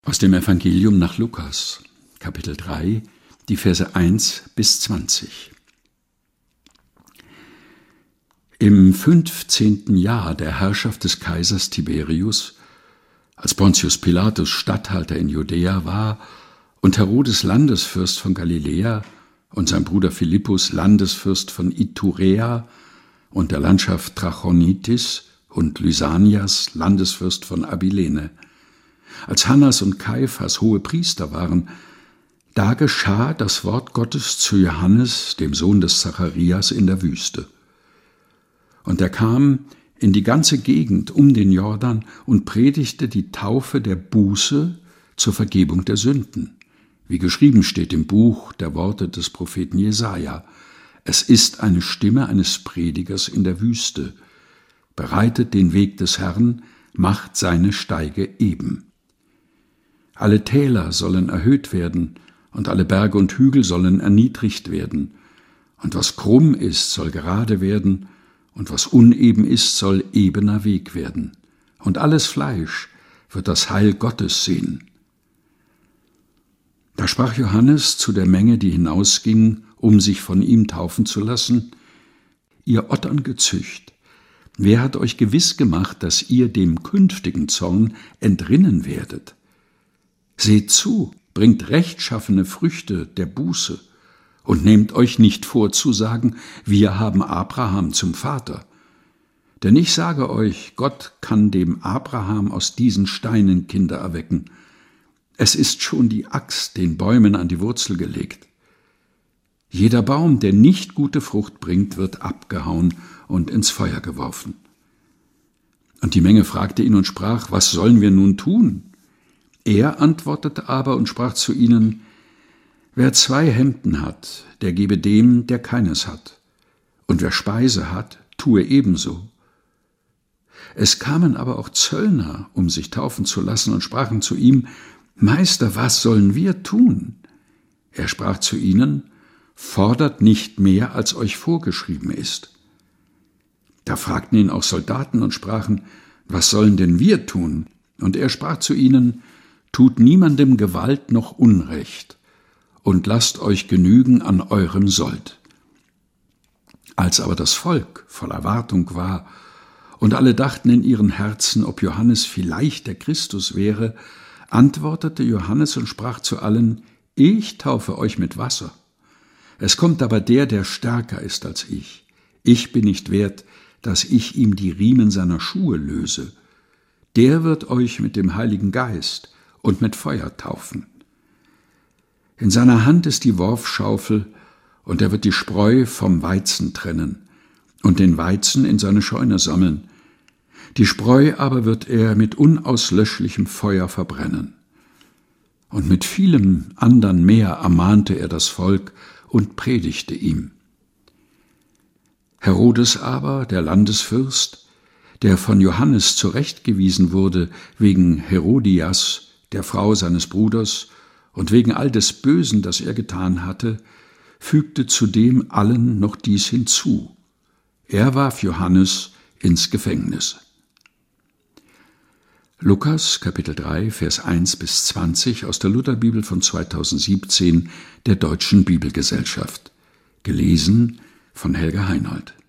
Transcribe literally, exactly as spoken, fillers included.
Aus dem Evangelium nach Lukas, Kapitel drei, die Verse eins bis zwanzig. Im fünfzehnten Jahr der Herrschaft des Kaisers Tiberius, als Pontius Pilatus Statthalter in Judäa war und Herodes Landesfürst von Galiläa und sein Bruder Philippus Landesfürst von Iturea und der Landschaft Trachonitis und Lysanias Landesfürst von Abilene, als Hannas und Kaiphas hohe Priester waren, da geschah das Wort Gottes zu Johannes, dem Sohn des Zacharias, in der Wüste. Und er kam in die ganze Gegend um den Jordan und predigte die Taufe der Buße zur Vergebung der Sünden, wie geschrieben steht im Buch der Worte des Propheten Jesaja: Es ist eine Stimme eines Predigers in der Wüste, bereitet den Weg des Herrn, macht seine Steige eben. Alle Täler sollen erhöht werden, und alle Berge und Hügel sollen erniedrigt werden. Und was krumm ist, soll gerade werden, und was uneben ist, soll ebener Weg werden. Und alles Fleisch wird das Heil Gottes sehen. Da sprach Johannes zu der Menge, die hinausging, um sich von ihm taufen zu lassen: Ihr Otterngezücht, wer hat euch gewiss gemacht, dass ihr dem künftigen Zorn entrinnen werdet? Seht zu, bringt rechtschaffene Früchte der Buße und nehmt euch nicht vor zu sagen, wir haben Abraham zum Vater. Denn ich sage euch, Gott kann dem Abraham aus diesen Steinen Kinder erwecken. Es ist schon die Axt den Bäumen an die Wurzel gelegt. Jeder Baum, der nicht gute Frucht bringt, wird abgehauen und ins Feuer geworfen. Und die Menge fragte ihn und sprach: Was sollen wir nun tun? Er antwortete aber und sprach zu ihnen: Wer zwei Hemden hat, der gebe dem, der keines hat. Und wer Speise hat, tue ebenso. Es kamen aber auch Zöllner, um sich taufen zu lassen, und sprachen zu ihm: Meister, was sollen wir tun? Er sprach zu ihnen: Fordert nicht mehr, als euch vorgeschrieben ist. Da fragten ihn auch Soldaten und sprachen: Was sollen denn wir tun? Und er sprach zu ihnen: Tut niemandem Gewalt noch Unrecht und lasst euch genügen an eurem Sold. Als aber das Volk voll Erwartung war und alle dachten in ihren Herzen, ob Johannes vielleicht der Christus wäre, antwortete Johannes und sprach zu allen: Ich taufe euch mit Wasser. Es kommt aber der, der stärker ist als ich. Ich bin nicht wert, dass ich ihm die Riemen seiner Schuhe löse. Der wird euch mit dem Heiligen Geist und mit Feuer taufen. In seiner Hand ist die Worfschaufel, und er wird die Spreu vom Weizen trennen und den Weizen in seine Scheune sammeln. Die Spreu aber wird er mit unauslöschlichem Feuer verbrennen. Und mit vielem andern mehr ermahnte er das Volk und predigte ihm. Herodes aber, der Landesfürst, der von Johannes zurechtgewiesen wurde wegen Herodias, der Frau seines Bruders, und wegen all des Bösen, das er getan hatte, fügte zudem allen noch dies hinzu: Er warf Johannes ins Gefängnis. Lukas, Kapitel drei, Vers eins bis zwanzig aus der Lutherbibel von zweitausendsiebzehn der Deutschen Bibelgesellschaft. Gelesen von Helga Heinold.